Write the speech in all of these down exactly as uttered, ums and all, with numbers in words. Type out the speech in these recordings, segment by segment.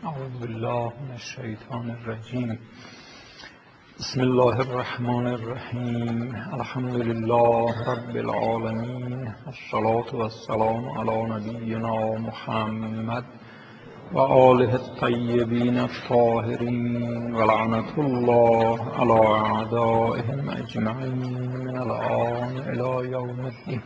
اعوذ بالله من الشیطان الرجیم. بسم الله الرحمن الرحیم. الحمد لله رب العالمین، الصلاة والسلام علی نبینا محمد و آله الطیبین الطاهرین و لعنة الله علی اعدائهم اجمعین من الآن الی یوم الدین.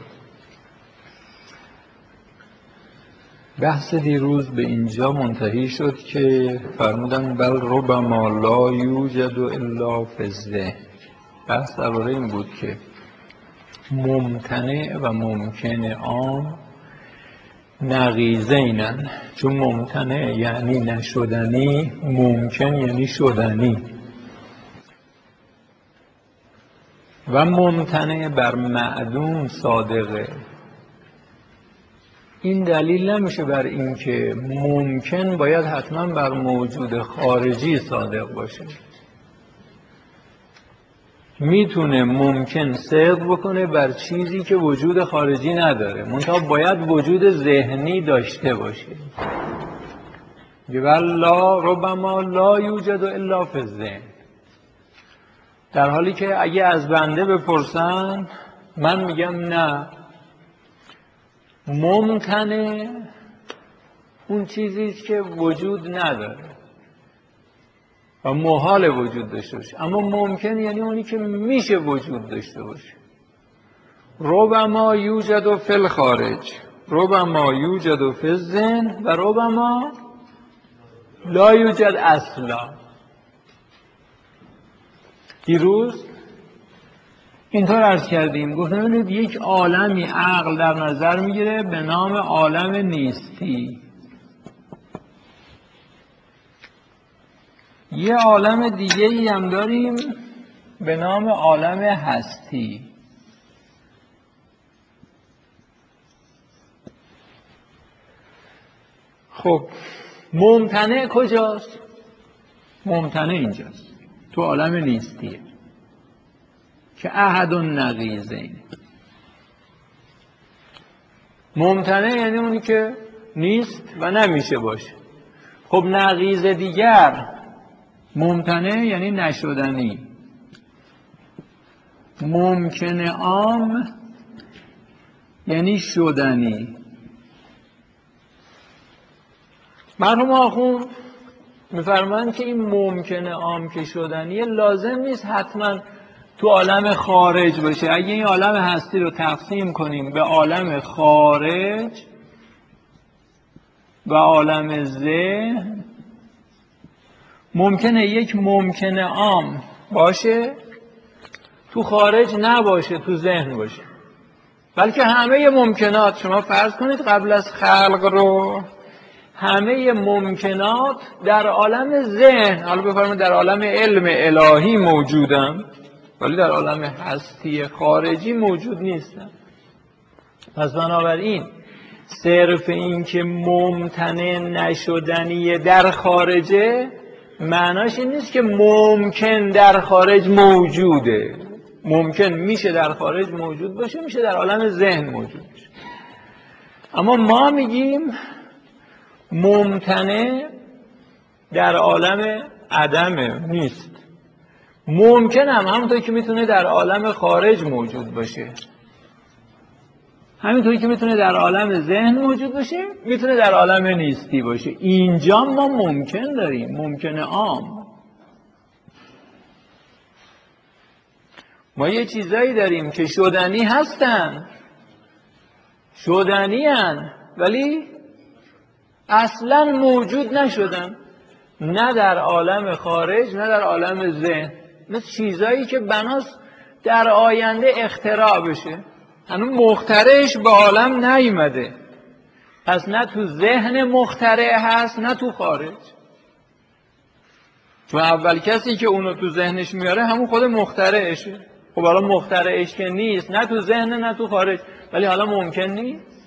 بحث دیروز به اینجا منتهی شد که فرمودن بل ربما لا یوجد الا فی الذهن. بحث درباره این بود که ممتنع و ممکن عام نقیضینن، چون ممتنع یعنی نشدنی، ممکن یعنی شدنی، و ممتنع بر معدوم صادقه. این دلیل نمیشه بر این که ممکن باید حتما بر موجود خارجی صادق باشه. میتونه ممکن صدق بکنه بر چیزی که وجود خارجی نداره، منتها باید وجود ذهنی داشته باشه. لا ربما لا یوجد الا فی الذهن. در حالی که اگه از بنده بپرسن من میگم نه، ممکنه اون چیزیست که وجود نداره و محال وجود داشته باشه، اما ممکن یعنی اونی که میشه وجود داشته باشه. ربما یوجد فی الخارج، ربما یوجد فی الذهن و ربما لا یوجد اصلا. دیروز اینطور عرض کردیم، گفتم ببینید یک عالمی عقل در نظر میگیره به نام عالم نیستی، یه عالم دیگه ای هم داریم به نام عالم هستی. خب ممتنع کجاست؟ ممتنع اینجاست، تو عالم نیستیه که احد النقیضین. ممتنع یعنی اونی که نیست و نمیشه باشه. خب نقیض دیگر ممتنع یعنی نشدنی. ممکن عام یعنی شدنی. مرحوم آخوند میفرمایند که این ممکن عام که شدنی لازم نیست حتما تو عالم خارج باشه. اگه این عالم هستی رو تقسیم کنیم به عالم خارج و عالم ذهن، ممکنه یک ممکن عام باشه تو خارج نباشه، تو ذهن باشه، بلکه همه ممکنات، شما فرض کنید قبل از خلق رو همه ممکنات در عالم ذهن، حالا بفرمایید در عالم علم الهی موجودن، ولی در عالم هستی خارجی موجود نیستن. پس بنابراین صرف این که ممتنع نشدنی در خارجه معناش این نیست که ممکن در خارج موجوده. ممکن میشه در خارج موجود باشه، میشه در عالم ذهن موجود باشه، اما ما میگیم ممتنع در عالم عدم نیست. ممکن هم همونطور که میتونه در عالم خارج موجود باشه، همینطوری که میتونه در عالم ذهن موجود باشه، میتونه در عالم نیستی باشه. اینجا ما ممکن داریم، ممکن عام. ما یه چیزایی داریم که شدنی هستن، شدنی هن، ولی اصلا موجود نشدن، نه در عالم خارج نه در عالم ذهن. مثل چیزایی که بناست در آینده اختراع بشه، هنوز مخترعش به عالم نیومده، پس نه تو ذهن مخترع هست نه تو خارج. چون اول کسی که اونو تو ذهنش میاره همون خود مخترعشه. خب حالا مخترعش که نیست، نه تو ذهن نه تو خارج، ولی حالا ممکن نیست.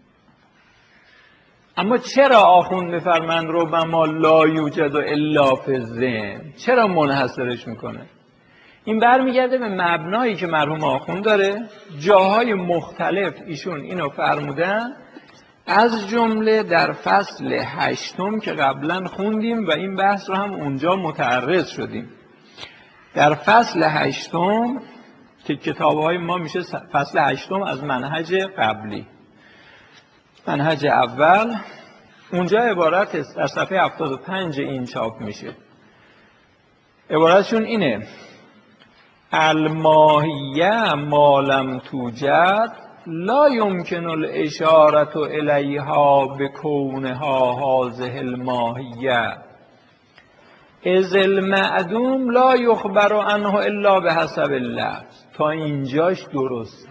اما چرا آخوند میفرمند ربما لا یوجد الا فی الذهن؟ چرا منحصرش میکنه؟ این برمیگرده به مبنایی که مرحوم آخوند داره. جاهای مختلف ایشون اینو فرمودن از جمله در فصل هشتم که قبلا خوندیم و این بحث رو هم اونجا متعرض شدیم. در فصل هشتم که کتاب‌های ما میشه فصل هشتم از منهج قبلی، منهج اول، اونجا عبارت است در صفحه هفتاد و پنج این چاپ میشه. عبارتشون اینه: الماهیه ما لم توجد لا یمکن الاشارة الیها بکونها هذه الماهیه اذ المعدوم لا یخبر عنه الا بحسب اللفظ. تا اینجاش درست.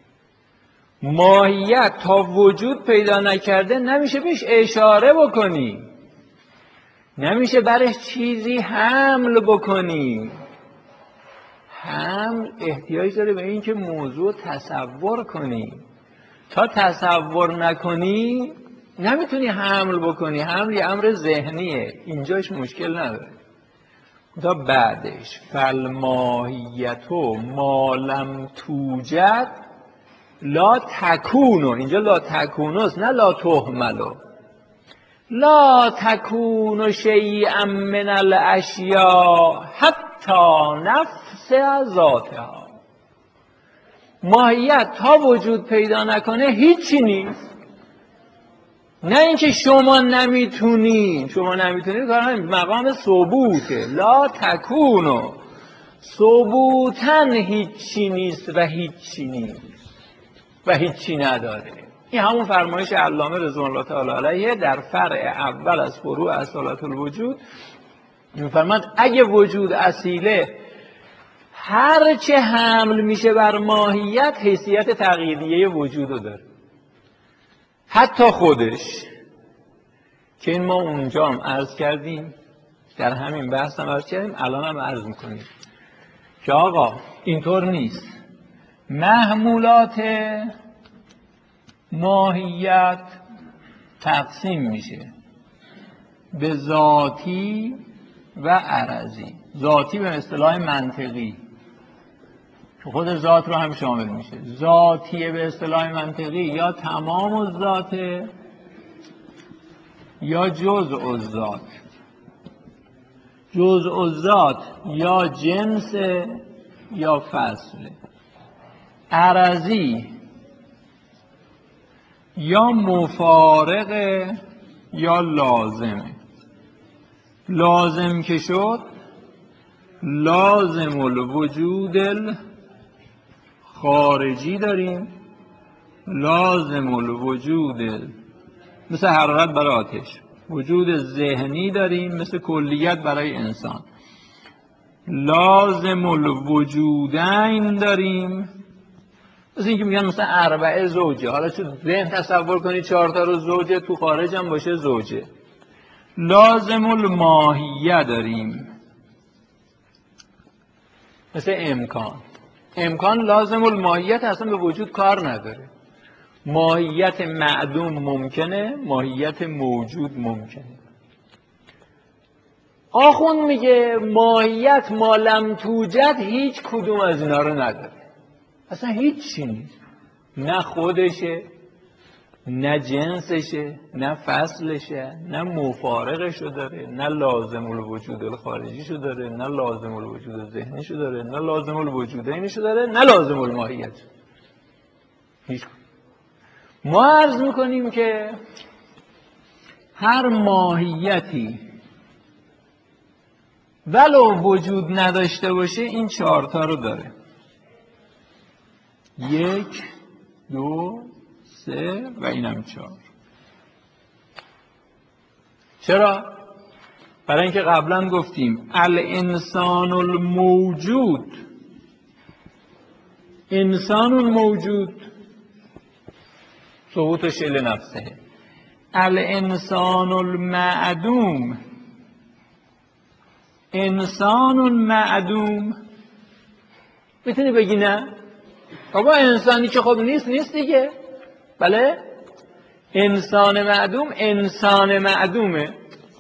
ماهیت تا وجود پیدا نکرده نمیشه بهش اشاره بکنی، نمیشه برش چیزی حمل بکنی. حمل احتیاج داره به این که موضوع تصور کنی. تا تصور نکنی نمیتونی حمل بکنی. حمل یه امر ذهنیه، اینجاش مشکل نداره. تا بعدش فالماهیتو ما لم توجد لا تکونو، اینجا لا تکونوست نه لا تهملو. لا تکونو شیئا من الاشیاء حتی نفس ذاتها. ماهیت تا وجود پیدا نکنه هیچی نیست. نه اینکه شما نمیتونی، شما نمیتونی کار همین مقام ثبوته. لا تکونو ثبوتن هیچی نیست و هیچی نیست و هیچی نداره. این همون فرمایش علامه رضوان الله تعالی علیه در فرع اول از فروع اصالت الوجود میفرماد اگه وجود اصیله هر چه حمل میشه بر ماهیت حیثیت تغییریه وجودو داره، حتی خودش. که این ما اونجا هم عرض کردیم، در همین بحث هم عرض کردیم، الان هم عرض میکنیم که آقا اینطور نیست. محمولات ماهیت تقسیم میشه به ذاتی و عرضی. ذاتی به اصطلاح منطقی که خود ذات رو هم شامل میشه. ذاتی به اصطلاح منطقی یا تمام الذات یا جزء الذات. جزء الذات یا جنس یا فصل. عرضی یا مفارقه یا لازمه. لازم که شد لازم الوجود خارجی داریم، لازم الوجود مثل حرارت برای آتش، وجود ذهنی داریم مثل کلیت برای انسان، لازم الوجودین داریم مثل اینکه میگن مثلا اربعه زوجه. حالا چون ذهن تصور کنی چهار تا رو زوجه، تو خارج هم باشه زوجه. لازم الماهیه داریم مثل امکان. امکان لازم الماهیت اصلا به وجود کار نداره. ماهیت معدوم ممکنه، ماهیت موجود ممکنه. آخوند میگه ماهیت ما لم توجد هیچ کدوم از اینا رو نداره، اصلا هیچ چی نیست. نه خودشه، نه جنسشه، نه فصلشه، نه مفارقشو داره، نه لازم الوجود الخارجیشو داره، نه لازم الوجود ذهنیشو داره، نه لازم الوجودینشو داره، نه لازم الماهیت. هیچ. ما عرض میکنیم که هر ماهیتی ولو وجود نداشته باشه این چهارتا رو داره: یک، دو، سه و اینم چهار. چرا؟ برای اینکه قبلا گفتیم الانسان الموجود، انسان الموجود ثبوتش لنفسه. الانسان المعدوم، انسان معدوم. میتونی بگی نه؟ بابا انسانی که خب نیست نیست دیگه. بله؟ انسان معدوم انسان معدومه.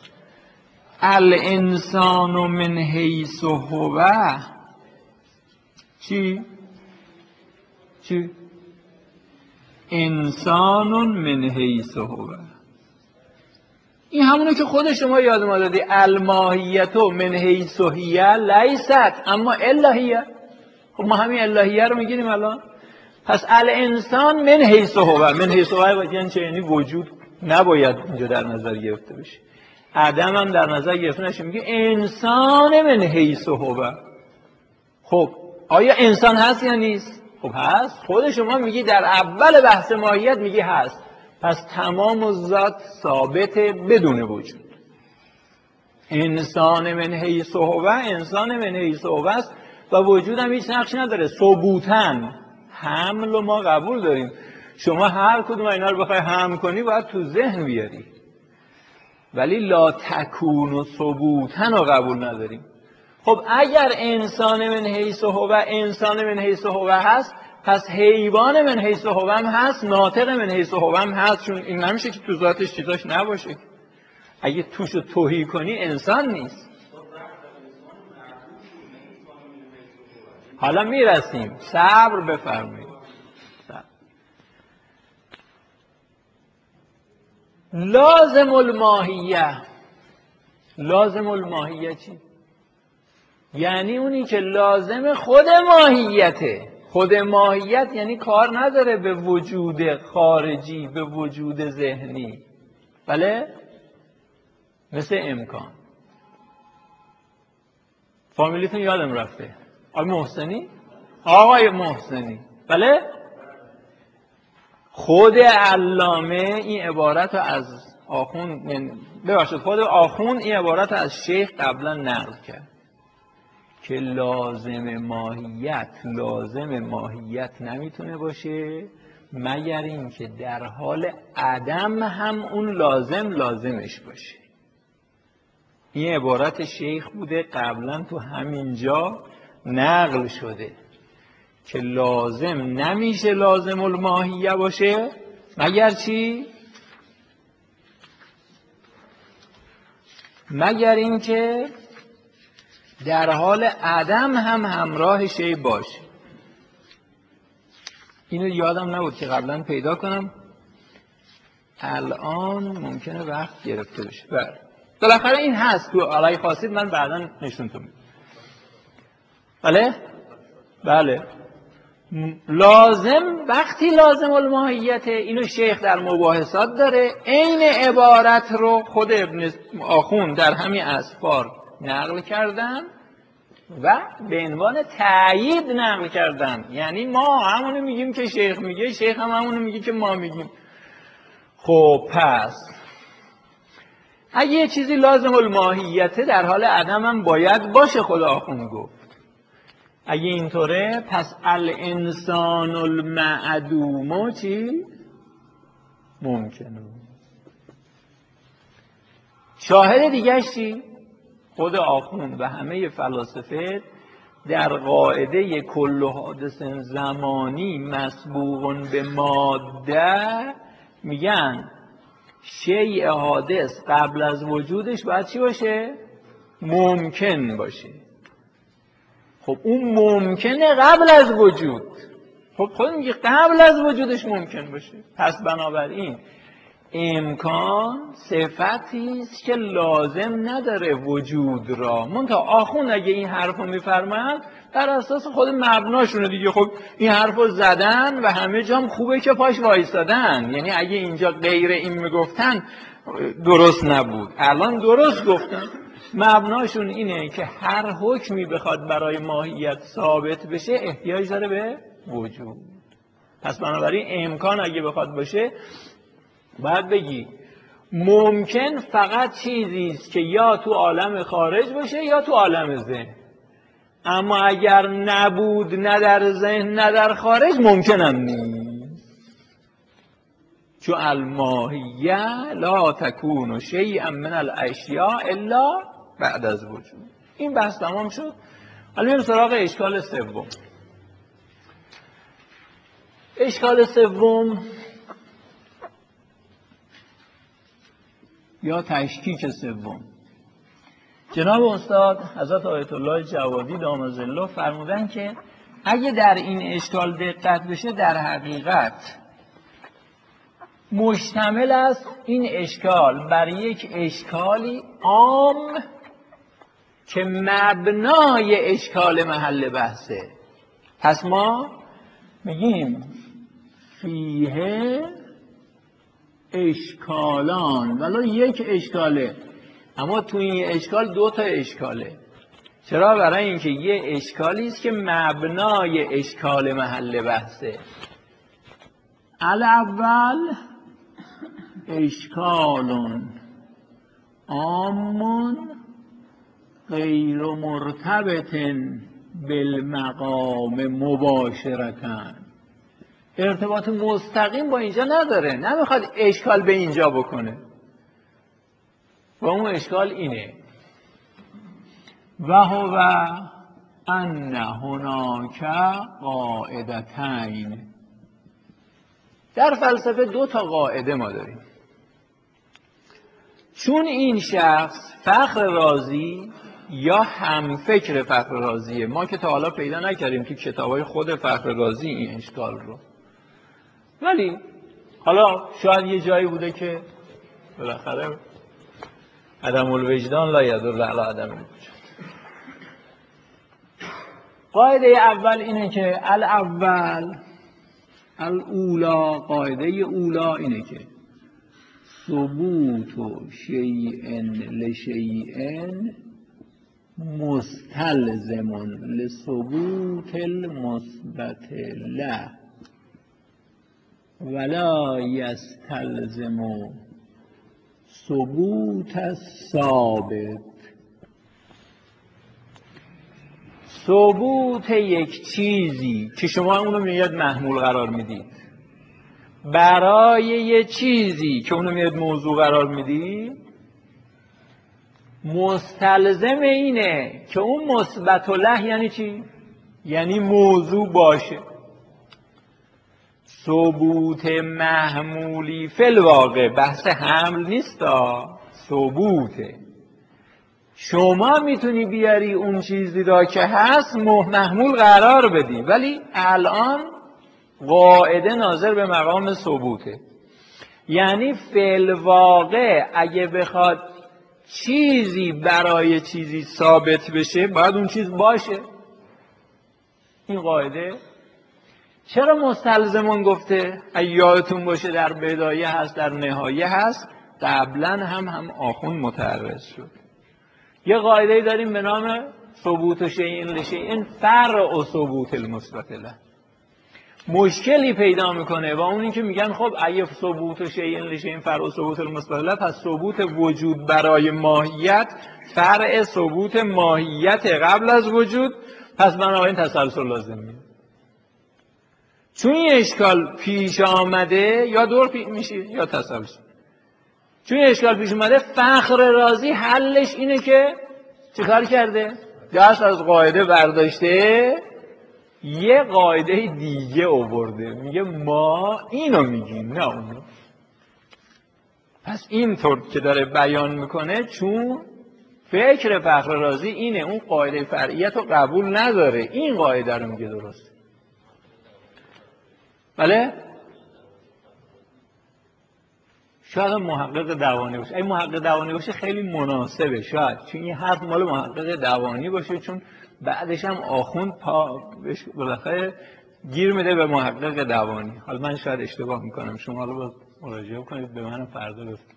الانسان من حیث هو چی؟ چی؟ انسان من حیث هو. این همونه که خود شما یاد ما دادی، الماهیت من حیث هی لیست اما الهیه. خب ما همین الهیه رو میگیریم الان. پس الانسان من حیث هو، من حیث هو یعنی چه؟ یعنی وجود نباید اینجا در نظر گرفته بشه، عدم هم در نظر گرفته نشه. میگه انسان من حیث هو. خب آیا انسان هست یا نیست؟ خب هست. خود شما میگی در اول بحث ماهیت میگی هست. پس تمام ذات ثابت بدون وجود. انسان من حیث هو، انسان من حیث هو است و وجود هم هیچ نقش نداره. ثبوتن حمل و ما قبول داریم. شما هر کدوم اینا رو بخوای حمل کنی باید تو ذهن بیاری، ولی لا تکون و ثبوتن رو قبول نداریم. خب اگر انسان من حیث هو انسان من حیث هو هست، پس حیوان من حیث هو هم هست، ناطق من حیث هو هم هست. چون این نمیشه که تو ذاتش چیزاش نباشه. اگه توش رو توهی کنی انسان نیست. حالا میرسیم، صبر بفرمایید. لازم الماهیه. لازم الماهیه چی؟ یعنی اونی که لازم خود ماهیته. خود ماهیت یعنی کار نداره به وجود خارجی، به وجود ذهنی. بله؟ مثل امکان. فامیلیتون یادم رفته. آقای محسنی؟ آقای محسنی. بله؟ خود علامه این عبارت رو از آخوند، ببخشید خود آخوند این عبارت رو از شیخ قبلا نقل کرد که لازم ماهیت لازم ماهیت نمیتونه باشه مگر اینکه در حال عدم هم اون لازم لازمش باشه. این عبارت شیخ بوده، قبلا تو همین جا نقل شده که لازم نمیشه لازم الماهیه باشه مگر چی؟ مگر اینکه در حال عدم هم همراه شی باشه. اینو یادم نبود که قبلا پیدا کنم، الان ممکنه وقت گرفته بشه. بله بالاخره این هست تو علای خاصید، من بعدا نشونتون میدم. بله بله لازم وقتی لازم الماهیته، اینو شیخ در مباحثات داره، عین عبارت رو خود ابن آخوند در همین اسفار نقل کردن و به عنوان تأیید نقل کردن. یعنی ما همونو میگیم که شیخ میگه، شیخ هم همونو میگه که ما میگیم. خب پس اگه یه چیزی لازم الماهیته در حال عدم هم باید باشه، خدا آخوند گفت. اگه اینطوره پس الانسان المعدوم چی؟ ممکنه. شاهد دیگه چی؟ خود آخوند و همه فلاسفه در قاعده کل حادث زمانی مسبوق به ماده میگن شیء حادث قبل از وجودش باید چی باشه؟ ممکن باشه. خب اون ممکنه قبل از وجود. خب خود میگه قبل از وجودش ممکن باشه. پس بنابراین امکان صفتی است که لازم نداره وجود را. منتها آخوند اگه این حرفو میفرمایند در اساس خود مبناشونه دیگه. خب این حرفو زدن و همه جام خوبه که پاش وایسادن. یعنی اگه اینجا غیر این میگفتن درست نبود، الان درست گفتن. مبناشون اینه که هر حکمی بخواد برای ماهیت ثابت بشه احتیاج داره به وجود. پس بنابراین امکان اگه بخواد باشه باید بگی ممکن فقط چیزی است که یا تو عالم خارج باشه یا تو عالم ذهن. اما اگر نبود نه در ذهن نه در خارج ممکن هم نیست. چون الماهیه لا تکون شیئا من الاشیاء الا بعد از وجود. این بحث تمام شد. حالا میریم سراغ اشکال سوم. اشکال سوم یا تشکیک سوم، جناب استاد حضرت آیت الله جوادی دام ظله فرمودن که اگه در این اشکال دقت بشه در حقیقت مشتمل است این اشکال بر یک اشکالی عام که مبنای اشکال محل بحثه. پس ما میگیم فیه اشکالان، ولی یک اشکاله، اما تو این اشکال دو تا اشکاله. چرا؟ برای اینکه یه اشکالی است که مبنای اشکال محل بحثه. الاول اشکالون عامون غیر مرتبط بالمقام مباشرتن، ارتباط مستقیم با اینجا نداره، نمیخواد اشکال به اینجا بکنه. و اون اشکال اینه: و هو ان هناک قاعدتین. در فلسفه دو تا قاعده ما داریم. چون این شخص فخر رازی یا هم فکر فخر رازیه، ما که تا حالا پیدا نکردیم تو کتابای خود فخر رازی این اشکال رو، ولی حالا شاید یه جایی بوده که بالاخره عدم الوجدان لا یدل علی عدم الوجود. قاعده اول اینه که الاول الاولا، قاعده اولا اینه که ثبوت شیء لشیء مستلزم لثبوت المثبت له ولا یستلزم ثبوت الثابت. ثبوت یک چیزی که شما اونو میاد محمول قرار میدید برای یه چیزی که اونو میاد موضوع قرار میدید، مستلزم اینه که اون مثبت له یعنی چی؟ یعنی موضوع باشه. ثبوت محمولی فی الواقع بحث حمل نیستا، ثبوته. شما میتونی بیاری اون چیزی را که هست محمول قرار بدی، ولی الان قاعده ناظر به مقام ثبوته. یعنی فی الواقع اگه بخواد چیزی برای چیزی ثابت بشه باید اون چیز باشه. این قاعده چرا مستلزمون گفته؟ اگه یادتون باشه در بدایه هست، در نهایه هست، قبلا هم هم آخوند متعرض شد. یه قاعده داریم به نام ثبوت شیء لشیء فرع ثبوت المثبت له. مشکلی پیدا میکنه و اون این که میگن خب اگه ثبوت شیء لشیء فرع ثبوت المثبت له، پس ثبوت وجود برای ماهیت فرع ثبوت ماهیت قبل از وجود، پس بنابراین تسلسل لازمه. چون این اشکال پیش آمده یا دور پیش میشه یا تسلسل. چون این اشکال پیش اومده، فخر رازی حلش اینه که چیکار کرده؟ دست از قاعده برداشته یه قاعده دیگه آورده، میگه ما اینو میگیم نه اونو. پس اینطور که داره بیان میکنه، چون فکر فخر رازی اینه، اون قاعده فرعیت رو قبول نداره، این قاعده رو میگه درست. بله؟ شاید محقق دوانی باشه. اگه محقق دوانی باشه خیلی مناسبه شاید، چون این حرف مال محقق دوانی باشه، چون بعدش هم آخوند پا بالاخره گیر میده به محقق دوانی. حالا من شاید اشتباه میکنم، شما حالا باز مراجعه کنید به من فردا بفرمایید.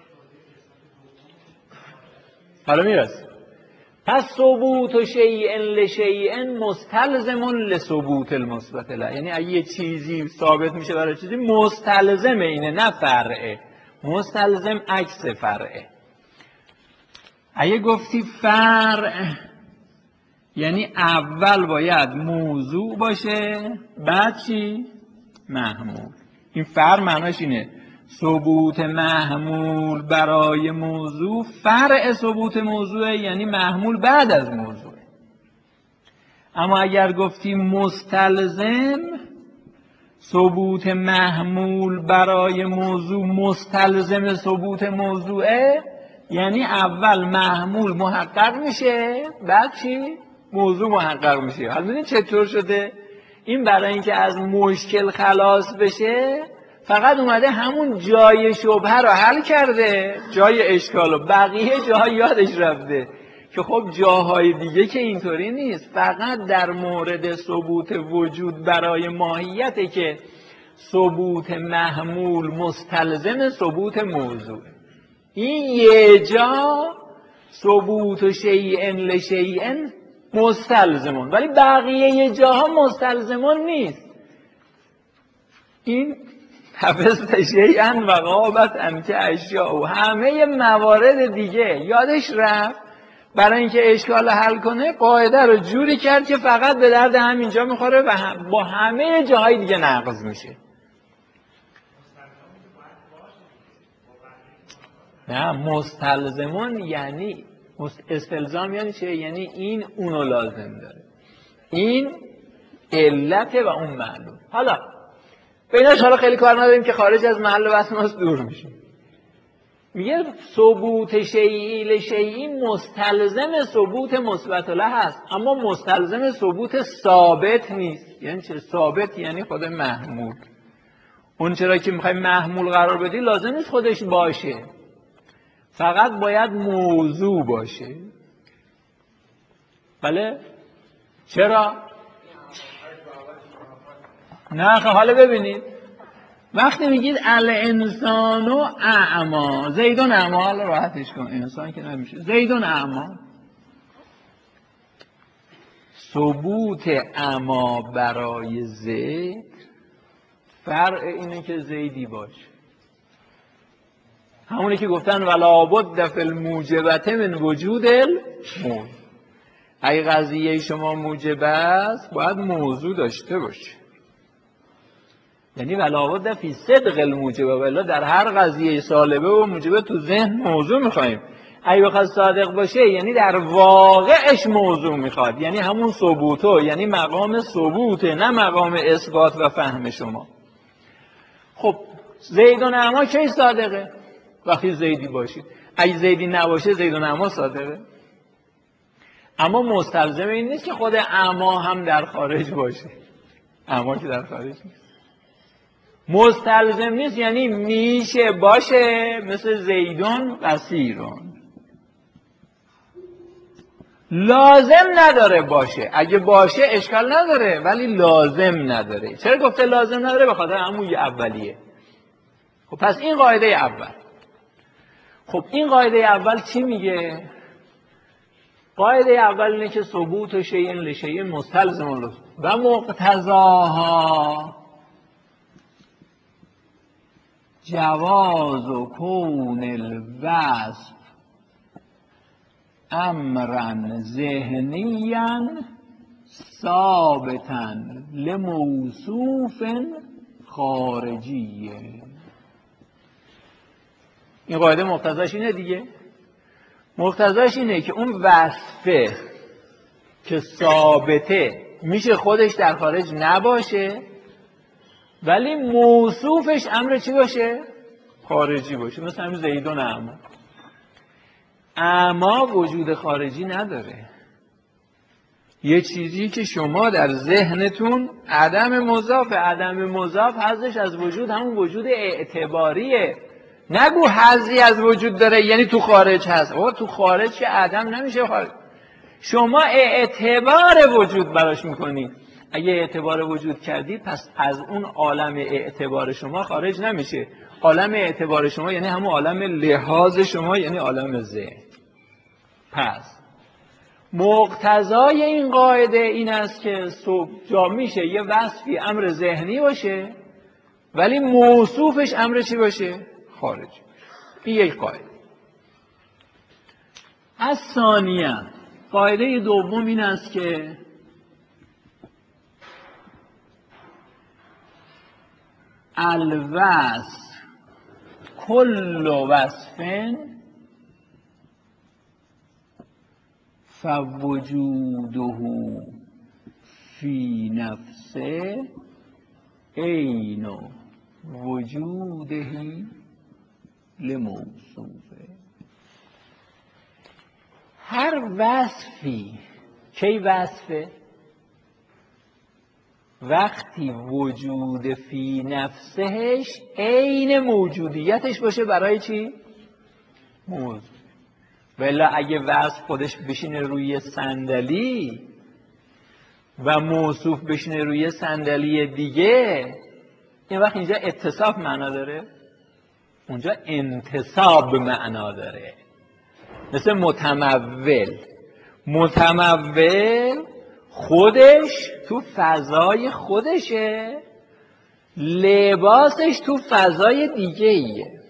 حالا میرسه. پس ثبوت شیء لشیء مستلزم لثبوت المثبت له. یعنی اگه یه چیزی ثابت میشه برای چیزی، مستلزم اینه، نه فرعه. مستلزم عکس فرعه. اگه گفتی فرع یعنی اول باید موضوع باشه، بعد چی؟ محمول. این فرع معناش اینه ثبوت محمول برای موضوع فرع ثبوت موضوع، یعنی محمول بعد از موضوع. اما اگر گفتی مستلزم، ثبوت محمول برای موضوع مستلزم ثبوت موضوعه، یعنی اول محمول محقق میشه، بعد چی؟ موضوع محقق میشه. حالا ببینید چطور شده؟ این برای اینکه از مشکل خلاص بشه فقط اومده همون جای شبهه رو حل کرده، جای اشکال و بقیه جاها یادش رفته که خب جاهای دیگه که اینطوری نیست، فقط در مورد ثبوت وجود برای ماهیته که ثبوت محمول مستلزم ثبوت موضوع. این یه جا ثبوت شیئن لشیئن مستلزمون، ولی بقیه جاها مستلزمون نیست. این حفظت شیئن و غابت عنک اشیاء و همه موارد دیگه یادش رفت. برای اینکه اشکال حل کنه قاعده رو جوری کرد که فقط به درد همینجا میخوره و هم با همه جاهای دیگه نقض میشه. نه، مستلزمون یعنی استلزام یعنی چه؟ یعنی این اونو لازم داره، این علت و اون معلوم. حالا بیناش حالا خیلی کار نداریم که خارج از محل بحث ماست دور میشیم. میگه ثبوت شیئی لشیئی مستلزم ثبوت مثبت له هست، اما مستلزم ثبوت ثابت نیست. یعنی چه؟ ثابت یعنی خود محمول. اون چرا که میخوای محمول قرار بدی لازم نیست خودش باشه، فقط باید موضوع باشه. بله؟ چرا؟ نه خب حالا ببینید، وقتی میگید الانسان و اعما، زیدون اعما، حالا راحتش کن، انسان که نمیشه، زیدون اعما، ثبوت اعما برای زید فرع اینه که زیدی باشه. همونی که گفتن ولا بد فی الموجبت من وجود الموجب، اگه قضیه شما موجب است باید موضوع داشته باشه. یعنی ولا بد فی صدق الموجب، ولی در هر قضیه سالبه و موجبه تو ذهن موضوع میخوایم. اگه بخواد صادق باشه یعنی در واقعش موضوع میخواد، یعنی همون ثبوتو، یعنی مقام ثبوته، نه مقام اثبات و فهم شما. خب زیدون اعما کی صادقه؟ وقتی زیدی باشید. اگه زیدی نباشه زیدون اعما صادقه. اما مستلزم این نیست که خود اعما هم در خارج باشه. اعما که در خارج نیست مستلزم نیست، یعنی میشه باشه، مثل زیدون بصیرون. لازم نداره باشه، اگه باشه اشکال نداره ولی لازم نداره. چرا گفته لازم نداره؟ به خاطر همون یه اولیه. خب پس این قاعده اول. خب این قاعده اول چی میگه؟ قاعده اول اینه که ثبوت شیء لشیء مستلزم و مقتضاها جواز و کون الوصف امرا ذهنیا ثابتا لموصوف خارجیه. این قاعده مقتضاش اینه دیگه. مقتضاش اینه که اون وصفه که ثابته میشه خودش در خارج نباشه، ولی موصوفش امر چی باشه؟ خارجی باشه. مثل همین زیدون اعما. اعما وجود خارجی نداره. یه چیزی که شما در ذهنتون عدم مضاف، عدم مضاف حذفش از وجود همون وجود اعتباریه. نگو حظی از وجود داره یعنی تو خارج هست. آقا تو خارج که عدم نمیشه خارج. شما اعتبار وجود براش میکنی. اگه اعتبار وجود کردی پس از اون عالم اعتبار شما خارج نمیشه. عالم اعتبار شما یعنی همون عالم لحاظ شما، یعنی عالم ذهن. پس مقتضای این قاعده این است که جا میشه یه وصفی امر ذهنی باشه ولی موصوفش امر چی باشه؟ خارجی. این یک قاعده. از ثانیه قاعده دوم این است که الوصف کل وصف فوجوده فی نفسه عین وجوده لموصوفه. هر وصفی کی وصفه؟ وقتی وجود فی نفسهش عین موجودیتش باشه برای چی؟ موضوع. ولی اگه وصف خودش بشینه روی صندلی و موصوف بشینه روی صندلی دیگه، این وقت اینجا اتصاف معنا داره، اونجا انتصاب معنا داره. مثل متمول. متمول خودش تو فضای خودشه، لباسش تو فضای دیگه ایه،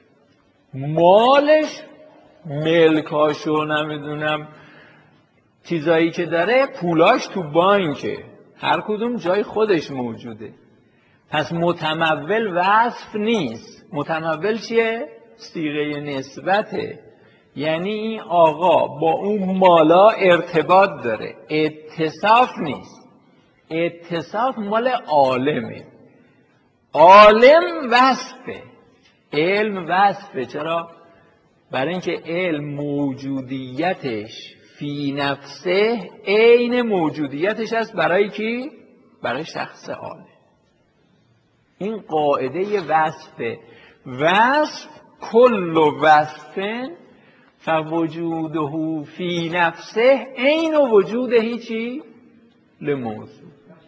مالش، ملکاشو، نمیدونم چیزایی که داره، پولاش تو بانکه، هر کدوم جای خودش موجوده. پس متمول وصف نیست. متمول چیه؟ صیغه نسبته، یعنی این آقا با اون مالا ارتباط داره، اتصاف نیست. اتصاف مال عالمه. عالم وصفه، علم وصفه. چرا؟ برای اینکه علم موجودیتش فی نفسه عین موجودیتش است برای کی؟ برای شخص عالم. این قاعده وصفه. وصف کل وصفن فوجوده فی نفسه عین وجوده چی؟ لموصوف.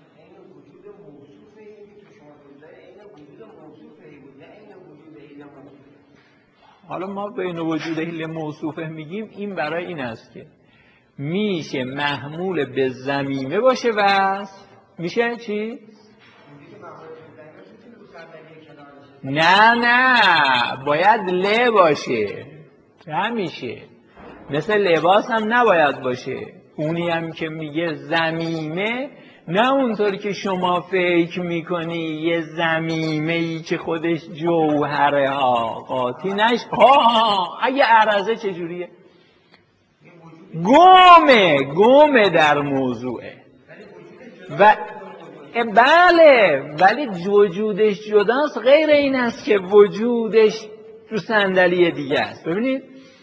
حالا ما بین وجوده لموصوفه میگیم، این برای این است که میشه محمول به ضمیمه باشه وصف. میشه چی؟ نه نه باید ل باشه. همیشه مثل لباس هم نباید باشه. اونی هم که میگه ضمیمه، نه اونطور که شما فکر میکنی یه ضمیمه‌ای که خودش جوهره ها قاطی نش. ها اگه عرضه چجوریه؟ گمه گمه در موضوعه و بله، ولی وجودش جداست. غیر این است که وجودش تو صندلی دیگه است. ببینید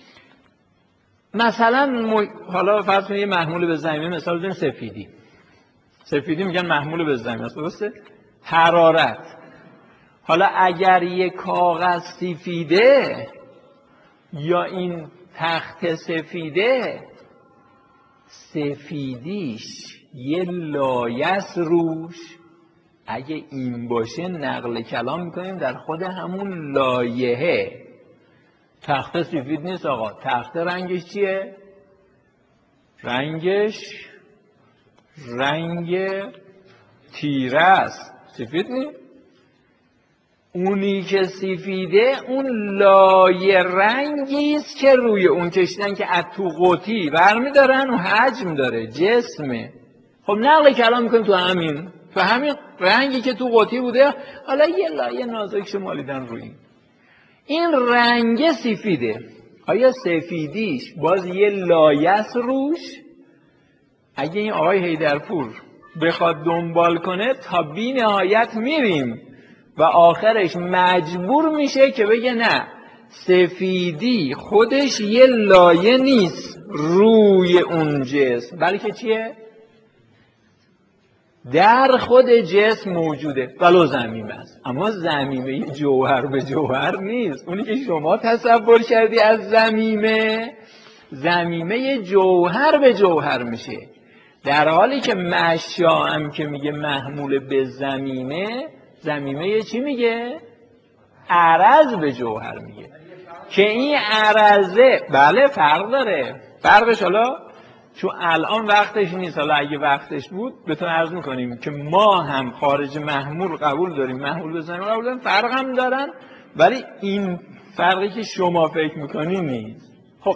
مثلا م... حالا فرض کنید یه محمول به ضمیمه مثال بزنیم، سفیدی. سفیدی میگن محمول به ضمیمه است، درسته؟ حرارت. حالا اگر یه کاغذ سفیده یا این تخت سفیده، سفیدیش یه لایه‌ست روش، اگه این باشه نقل کلام میکنیم در خود همون لایحه. تخت سفید نیست آقا، تخت رنگش چیه؟ رنگش رنگ تیره است، سفید نیست. اونی که سفیده اون لایه رنگی است که روی اون کشیدن که از تو قوطی برمیدارن و حجم داره، جسمه. خب نقل کلام میکنیم تو همین تو همین رنگی که تو قوطی بوده، حالا یه لایه نازک مالیدن روی این این رنگ سفیده. آیا سفیدیش باز یه لایه است روش؟ اگه این آقای حیدرپور بخواد دنبال کنه تا بی نهایت میریم و آخرش مجبور میشه که بگه نه، سفیدی خودش یه لایه نیست روی اون جسم، بلکه چیه؟ در خود جسم موجوده، ولو ضمیمه است. اما ضمیمه جوهر به جوهر نیست. اونی که شما تصور کردی از ضمیمه، ضمیمه جوهر به جوهر میشه، در حالی که مشا هم که میگه محمول به ضمیمه، ضمیمه چی میگه؟ عرض به جوهر میگه که این عرضه بله فرق داره. فرقش حالا چون الان وقتش نیست، حالا اگه وقتش بود به تو عرض میکنیم که ما هم خارج محمول قبول داریم، محمول به ضمیمه قبول داریم، فرق هم دارن، ولی این فرقی که شما فکر میکنی نیست. خب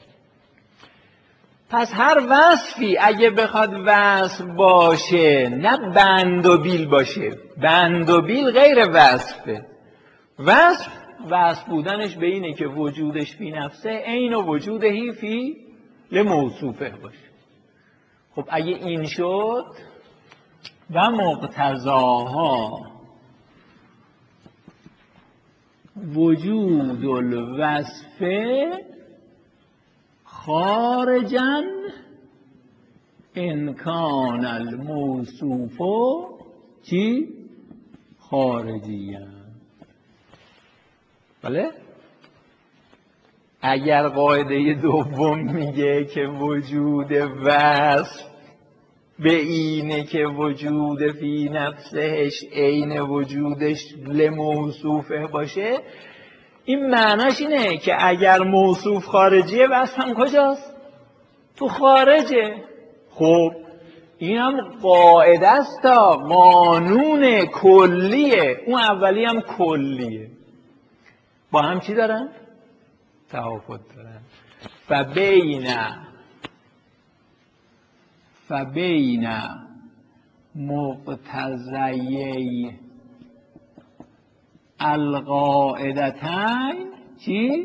پس هر وصفی اگه بخواد وصف باشه، نه بند و بیل باشه. بند و بیل غیر وصفه. وصف وصف بودنش به اینه که وجودش فی نفسه عین وجودهی فی لموصوفه باشه. خب اگه این شد و مقتضاها وجود الوصفه خارجاً ان کان الموصوف چی؟ خارجی هم. بله؟ اگر قاعده دوم میگه که وجود وصف به اینه که وجود فی نفسهش عین وجودش لموصوفه باشه، این معناش اینه که اگر موصوف خارجیه وصف هم کجاست؟ تو خارجه. خب این هم قاعده است، قانون کلیه. اون اولی هم کلیه، با هم چی دارن؟ تفاوت دارن. فبین فبین مقتضیی القاعدتین چی؟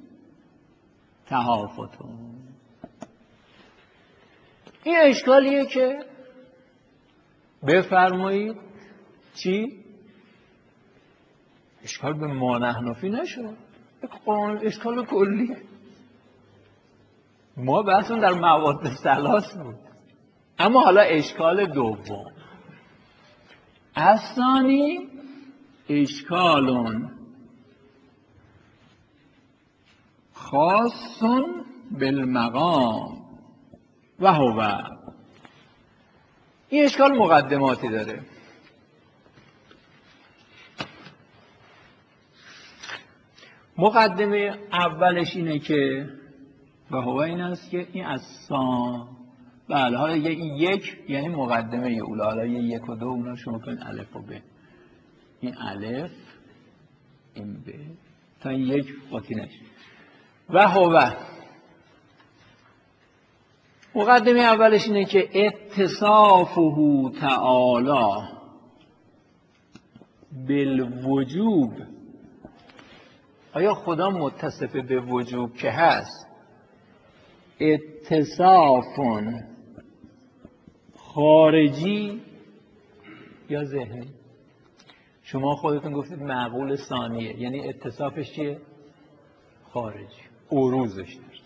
تفاوتون. این اشکالیه که بفرمایید چی؟ اشکال به ما نحنفی نشد، اشکال کلیه. ما بحثون در مواد ثلاث بود. اما حالا اشکال دوم، الثانی اشکالون خاص بالمقام و هو. این اشکال مقدماتی داره. مقدمه اولش اینه که و هو این است که این اصلا بله. حالا این یک یعنی مقدمه اولا، حالا یه یک و دو اونا شما کنید الف و ب. این الف این ب تا این یک قاطی نشه. و هو مقدمه اولش اینه که اتصافه تعالی بالوجوب. آیا خدا متصف به وجوب که هست اتصافون خارجی یا ذهنی؟ شما خودتون گفتید معقول ثانیه، یعنی اتصافش چیه؟ خارجی، عروضش دارد.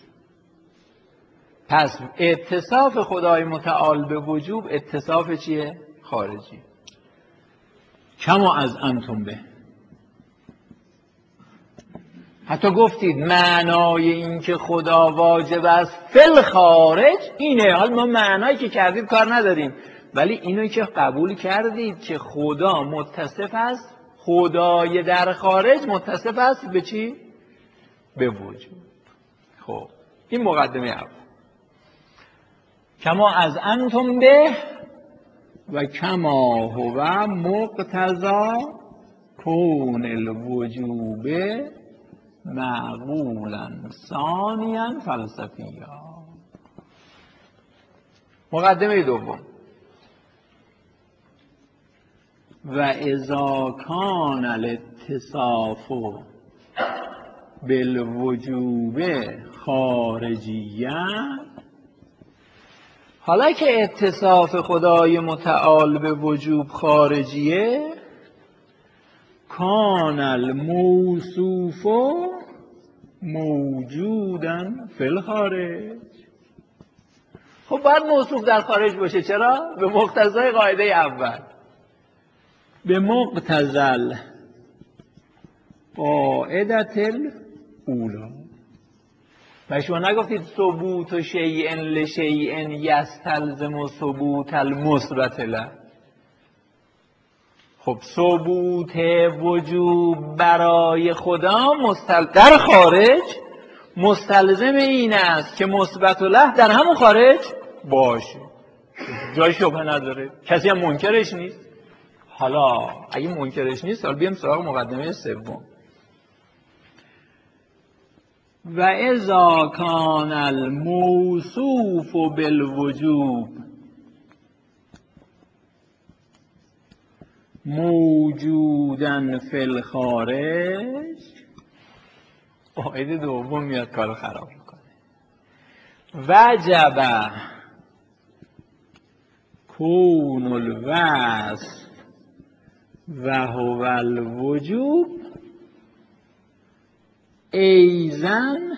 پس اتصاف خدای متعال به وجوب اتصاف چیه؟ خارجی. کما از انتم به. حتی گفتید معنای این که خدا واجب است فل خارج اینه. حالا ما معنایی که کردید کار نداریم، ولی اینو که قبول کردید که خدا متصف است، خدای در خارج متصف است به چی؟ به وجود. خب این مقدمه اول. کما از انتم به و کما هو مقتضا کون الوجوب معقولا ثانیا فلسفیا. مقدمه دوم، و اذا کان الاتصاف بالوجوب خارجیا. حالا که اتصاف خدای متعال به وجوب خارجیه، کان الموصوف موجودا فی الخارج. خب باید موصوف در خارج باشه. چرا؟ به مقتضای قاعده اول، به مقتضل قاعدت الاولا. و شما نگفتید ثبوت شیء لشیء یستلزم ثبوت المثبت له. خب ثبوت وجوب برای خدا مستل... در خارج مستلزم این است که مثبت له در همون خارج باشه. جای شبهه نداره، کسی هم منکرش نیست. حالا اگه منکرش نیست، حالا بیام سراغ مقدمه سوم. و اذا کان الموصوف بالوجوب موجودن فی الخارج. قاعده دوم میاد کارو خراب میکنه. وجب کون الوصف و هو الوجوب ایزن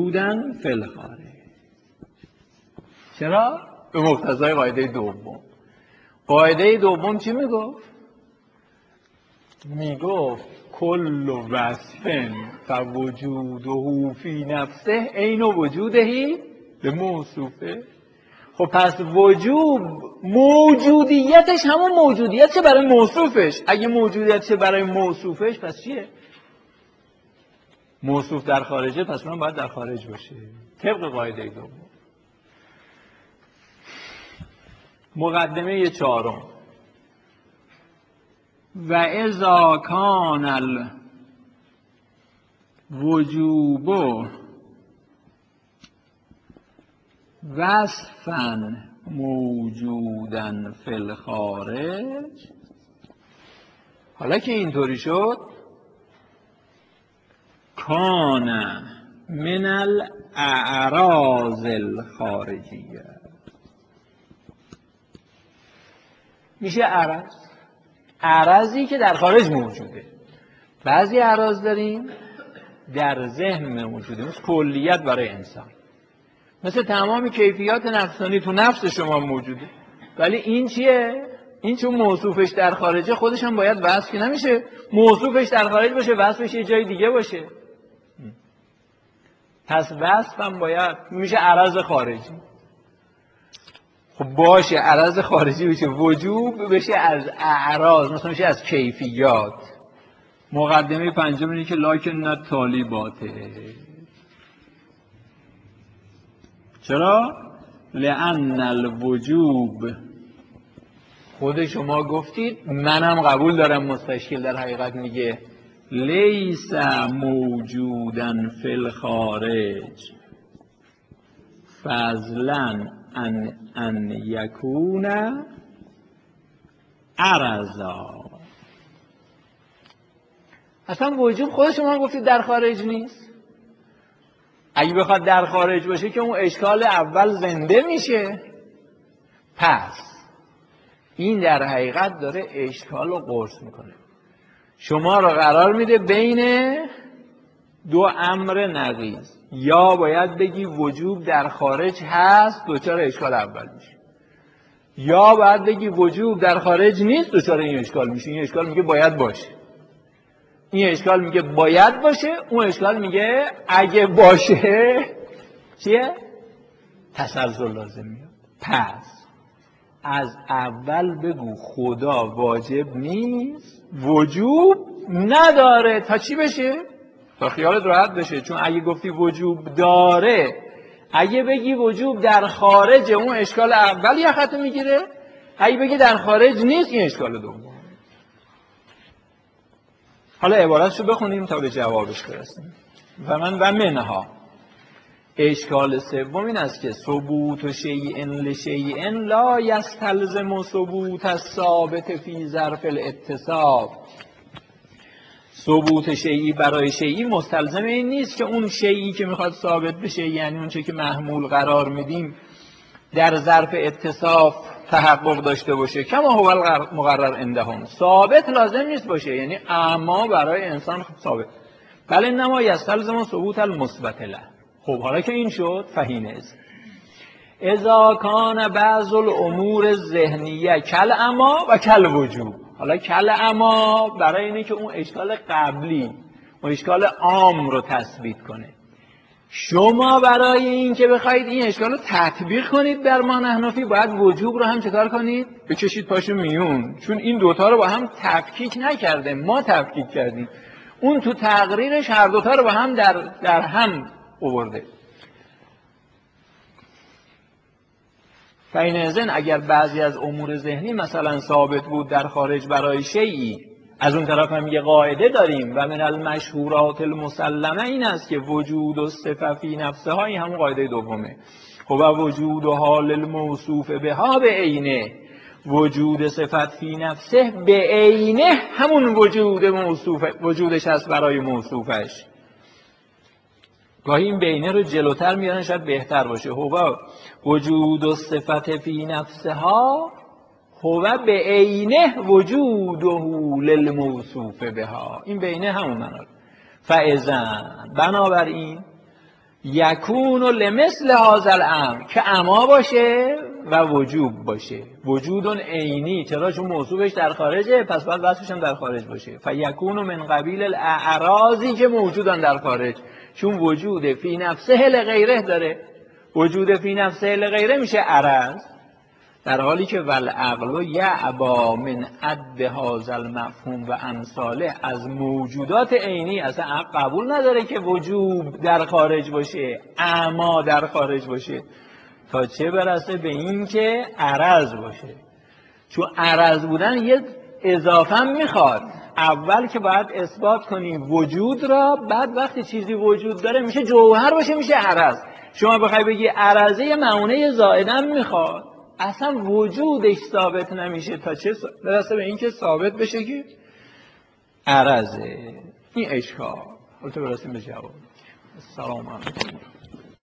موجودن فی الخارج. چرا؟ به مقتضای قاعده دوم. قاعده دوم چی میگفت؟ میگفت کل وصف فوجوده فی نفسه عین وجودهی به موصوفه. خب پس وجود موجودیتش همون موجودیت چه برای موصوفش. اگه موجودیت چه برای موصوفش پس چیه؟ موصوف در خارجه، پس من باید در خارج باشه طبق قاعده دوم. مقدمه چهارم، و اذا کان الوجوب وصفا موجودا فی الخارج. حالا که اینطوری شد، کان من الاعراض الخارجیه، میشه عرض. عرضی که در خارج موجوده. بعضی اعراض داریم در ذهن موجوده، مثل کلیت برای انسان، مثل تمام کیفیات نفسانی تو نفس شما موجوده. ولی این چیه؟ این چون موصوفش در خارجه خودش هم باید وصف نمیشه. موصوفش در خارج باشه وصفش یه جای دیگه باشه. پس وصف هم باید میشه عرض خارجی. خب باشه عرض خارجی بشه، وجوب بشه از اعراض، مثلا میشه از کیفیات. مقدمه پنجم اینه که لکن نه طالباته. چرا؟ لأن الوجوب، خود شما گفتید منم قبول دارم، مستشکل در حقیقت میگه لیس موجودا فی الخارج فضلا ان ان یکون عرضا. اصلا وجوب خود شما گفتید در خارج نیست. اگه بخواد در خارج باشه که اون اشکال اول زنده میشه. پس این در حقیقت داره اشکال رو قرص میکنه، شما رو قرار میده بین دو امر نقیض. یا باید بگی وجوب در خارج هست، دوچار اشکال اول میشه، یا باید بگی وجوب در خارج نیست، دوچار این اشکال میشه. این اشکال میگه باید باشه، این اشکال میگه باید باشه، اون اشکال میگه اگه باشه چیه؟ تسلسل لازم میاد. پس از اول بگو خدا واجب نیست، وجوب نداره تا چی بشه؟ تا خیالت راحت بشه. چون اگه گفتی وجوب داره، اگه بگی وجوب در خارج، اون اشکال اول یه خط میگیره. اگه بگی در خارج نیست، این اشکال دوم. حالا عبارتشو بخونیم تا به جوابش برسیم. و من و منها، اشکال سوم این است که ثبوت شیء لشیء لا یستلزم ثبوت الثابت فی ظرف الاتصاف. ثبوت شیئی برای شیئی مستلزم این نیست که اون شیئی که میخواد ثابت بشه، یعنی اون چه که محمول قرار میدیم، در ظرف اتصاف تحقق داشته باشه. کما هو مقرر عندهم، ثابت لازم نیست باشه، یعنی اما برای انسان ثابت، بل انما یستلزم ثبوت المثبت له. خب حالا که این شد، فهینز اذا کان بعض الامور ذهنیه کل اما و کل وجوب. حالا کل اما برای اینه که اون اشکال قبلی، اون اشکال عام رو تثبیت کنه. شما برای این که بخواید این اشکال رو تطبیق کنید بر ما حنفی، باید وجوب رو هم چکار کنید؟ بکشید پاشو میون. چون این دوتا رو با هم تفکیک نکرده، ما تفکیک کردیم. اون تو تقریرش هر دوتا رو با هم در, در هم آورده. فینزن اگر بعضی از امور ذهنی مثلا ثابت بود در خارج برای شیئی، از اون طرف هم یه قاعده داریم و من المشهورات المسلمه این است که وجود و صفه فی نفسه های همون قاعده دومه. خب وجود و حال الموصوف بها به عینه، وجود صفت فی نفسه به عینه همون وجود موصوف وجودش هست برای موصوفش. گاهی این بینه رو جلوتر میارن شاید بهتر باشه. هو وجود و صفت فی نفسها هو به عینه وجوده للموصوف بها. این بینه همون معنی. فاذا بنابراین یکون لمثل هذا الامر که اما باشه و وجوب باشه. وجود عینی، چرا؟ چون موصوفش در خارجه، پس باید وصفش هم در خارج باشه. فیکون من قبیل الاعراضی که موجودن در خارج، چون وجود فی نفسه لغیره داره. وجود فی نفسه لغیره میشه عرض، در حالی که والعقل یعبا من عد هذا المفهوم و امثاله، از موجودات عینی اصلا عقل قبول نداره که وجود در خارج باشه، اما در خارج باشه، تا چه برسه به این که عرض باشه. چون عرض بودن یه اضافه میخواد، اول که باید اثبات کنیم وجود را، بعد وقتی چیزی وجود داره میشه جوهر باشه، میشه عرض. شما بخوای بگی عرضه یه معونه زائدم میخواد، اصلا وجودش ثابت نمیشه تا چه برسه به این که ثابت بشه که عرضه. این اشکال. حالا تو برسیم به جواب. السلام علیکم.